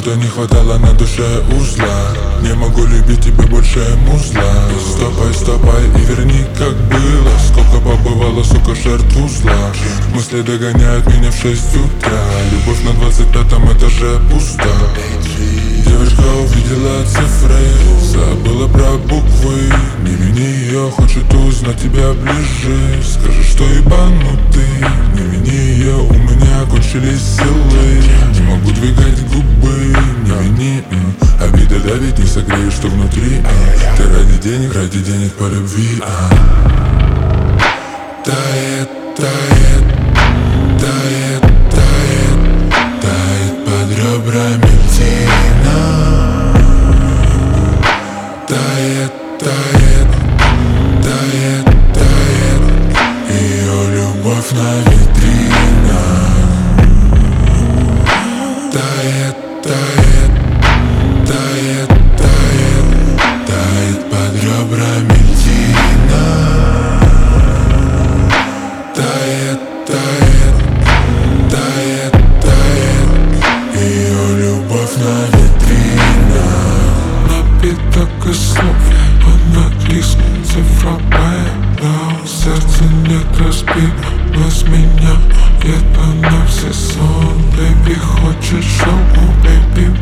Что-то не хватало на душе узла. Не могу любить тебя больше музла. Стопай, стопай и верни как было. Сколько побывало, сука, жертв узла. Мысли догоняют меня в 6 утра. Любовь на 25-м этаже пуста. Девушка увидела цифры, забыла про буквы. Не вини ее, хочет узнать тебя ближе. Скажи, что ебанутый. Не вини ее, у меня кончились силы. Не могу двигать губы, не вини. Обида давит, не согреешь, что внутри. Ты ради денег по любви. Тает, тает, тает, тает, тает под ребрами тина. Тает, тает, тает, тает ее любовь на витринах. Тает, тает, тает, тает, тает под ребрами тина. Тает, тает, тает, тает ее любовь на витринах. Напиток из слов, он английский цифровая. Но в сердце нет разбилось меня. Это на все сон. Baby, хочешь шоу, baby,